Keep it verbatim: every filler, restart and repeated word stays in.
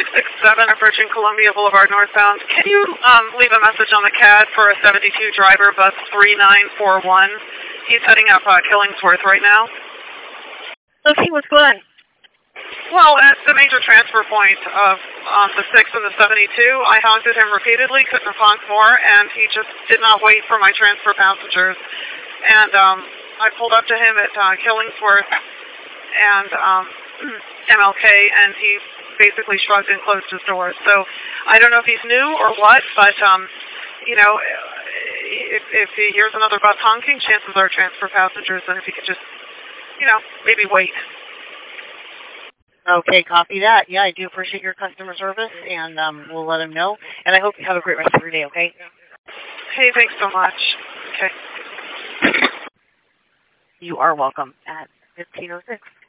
six six seven approaching Columbia Boulevard northbound. Can you um, leave a message on the C A D for a seventy-two driver, bus three nine four one? He's heading up uh, Killingsworth right now. Okay, what's going on? Well, at the major transfer point of um, the six and the seventy-two, I honked at him repeatedly, couldn't have honked more, and he just did not wait for my transfer passengers. And um, I pulled up to him at uh, Killingsworth and um, M L K, and he basically shrugged and closed his doors. So I don't know if he's new or what, but, um, you know, if, if he hears another bus honking, chances are transfer passengers, and if he could just, you know, maybe wait. Okay, copy that. Yeah, I do appreciate your customer service, and um, we'll let him know. And I hope you have a great rest of your day, okay? Hey, thanks so much. Okay. You are welcome at fifteen oh six.